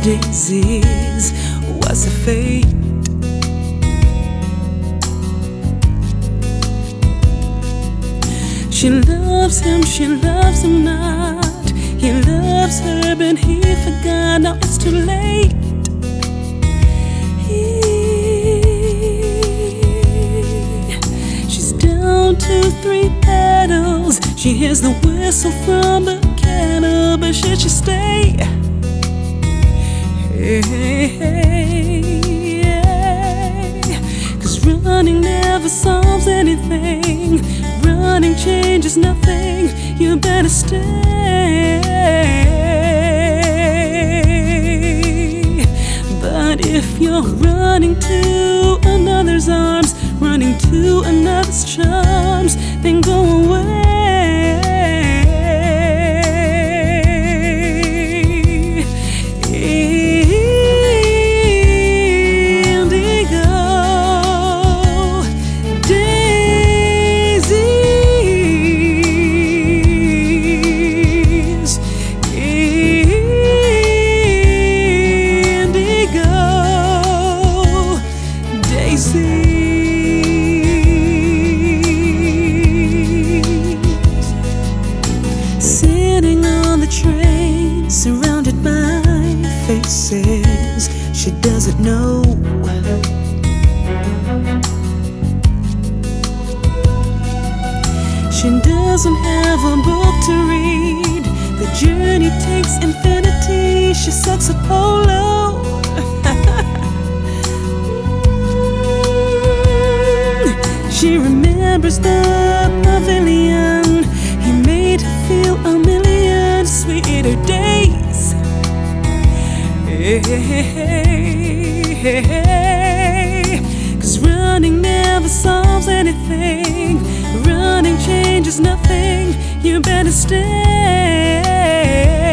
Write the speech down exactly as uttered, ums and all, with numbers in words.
daisies, what's her fate? She loves him, she loves him not. He loves her, but he forgot. Now it's too late. She's down to three petals. She hears the whistle from the kettle, but should she stay? Hey, hey, hey, 'cause running never solves anything. Running changes nothing. You better stay. But if you're running to another's arms, running to another's charms, then go away. Sitting on the train, surrounded by faces she doesn't know. She doesn't have a book to read. The journey takes infinity. She sucks at polo. She remembers the pavilion. He made her feel a million sweeter days. Hey, hey, hey, hey. 'Cause running never solves anything. Running changes nothing. You better stay.